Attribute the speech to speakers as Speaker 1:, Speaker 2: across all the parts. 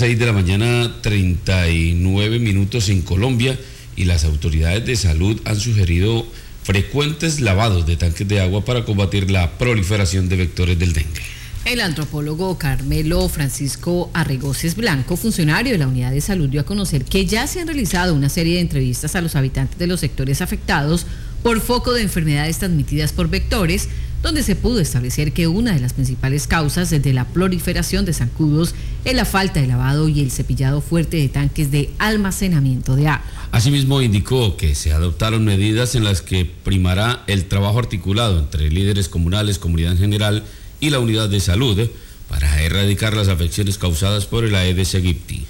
Speaker 1: 6 de la mañana, 39 minutos en Colombia, y las autoridades de salud han sugerido frecuentes lavados de tanques de agua para combatir la proliferación de vectores del dengue.
Speaker 2: El antropólogo Carmelo Francisco Arregoces Blanco, funcionario de la Unidad de Salud, dio a conocer que ya se han realizado una serie de entrevistas a los habitantes de los sectores afectados por foco de enfermedades transmitidas por vectores, donde se pudo establecer que una de las principales causas de la proliferación de zancudos es la falta de lavado y el cepillado fuerte de tanques de almacenamiento de agua.
Speaker 1: Asimismo, indicó que se adoptaron medidas en las que primará el trabajo articulado entre líderes comunales, comunidad en general y la unidad de salud para erradicar las afecciones causadas por el Aedes aegypti.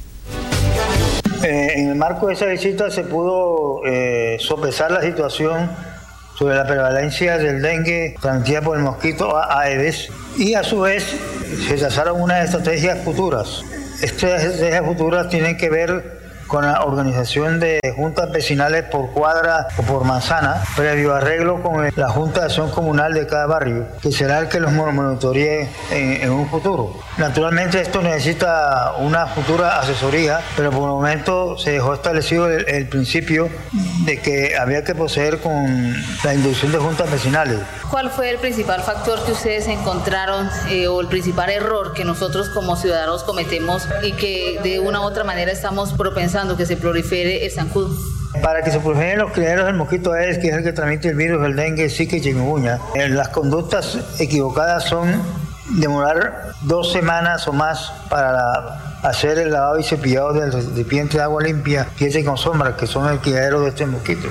Speaker 3: En el marco de esa visita se pudo sopesar la situación sobre la prevalencia del dengue transmitida por el mosquito Aedes, y a su vez se trazaron unas estrategias futuras. Estas estrategias futuras tienen que ver con la organización de juntas vecinales por cuadra o por manzana, previo arreglo con la Junta de Acción Comunal de cada barrio, que será el que los monitoree en un futuro. Naturalmente esto necesita una futura asesoría, pero por el momento se dejó establecido el principio de que había que proceder con la inducción de juntas vecinales.
Speaker 4: ¿Cuál fue el principal factor que ustedes encontraron o el principal error que nosotros como ciudadanos cometemos y que de una u otra manera estamos propensando que se prolifere el zancudo?
Speaker 3: Para que se proliferen los criaderos del mosquito Aedes, que es el que transmite el virus del dengue, zika y chikungunya, las conductas equivocadas son demorar 2 semanas o más para hacer el lavado y cepillado del recipiente de agua limpia, pieza con sombra, que son el criadero de este mosquito.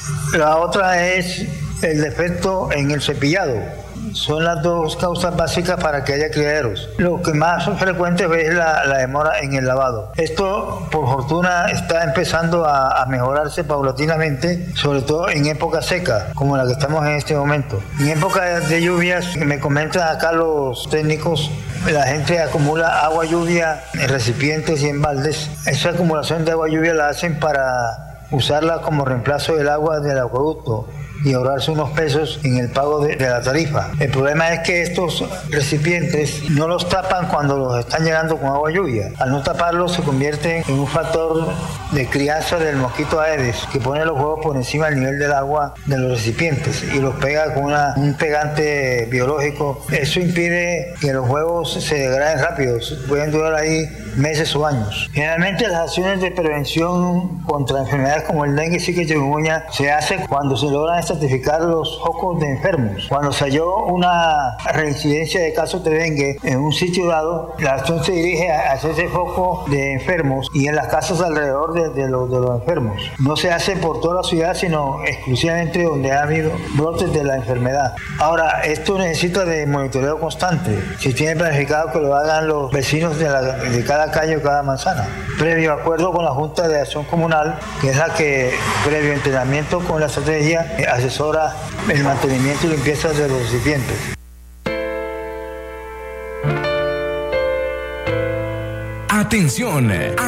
Speaker 3: La otra es el defecto en el cepillado. Son las dos causas básicas para que haya criaderos. Lo que más frecuente es la demora en el lavado. Esto, por fortuna, está empezando a mejorarse paulatinamente, sobre todo en época seca, como la que estamos en este momento. En época de lluvias, me comentan acá los técnicos, la gente acumula agua lluvia en recipientes y en baldes. Esa acumulación de agua lluvia la hacen para usarla como reemplazo del agua del acueducto y ahorrarse unos pesos en el pago de la tarifa. El problema es que estos recipientes no los tapan cuando los están llenando con agua lluvia. Al no taparlos se convierten en un factor de crianza del mosquito Aedes, que pone los huevos por encima del nivel del agua de los recipientes y los pega con un pegante biológico. Eso impide que los huevos se degraden rápido, pueden durar ahí meses o años. Generalmente las acciones de prevención contra enfermedades como el dengue, zika y chikungunya se hacen cuando se logran certificar los focos de enfermos. Cuando se halló una reincidencia de casos de dengue en un sitio dado, la acción se dirige hacia ese foco de enfermos y en las casas alrededor de los enfermos. No se hace por toda la ciudad, sino exclusivamente donde ha habido brotes de la enfermedad. Ahora, esto necesita de monitoreo constante. Se tiene planificado que lo hagan los vecinos de cada calle o cada manzana, previo acuerdo con la Junta de Acción Comunal, que es la que, previo entrenamiento con la estrategia, asesora el mantenimiento y limpieza de los recipientes.
Speaker 5: Atención.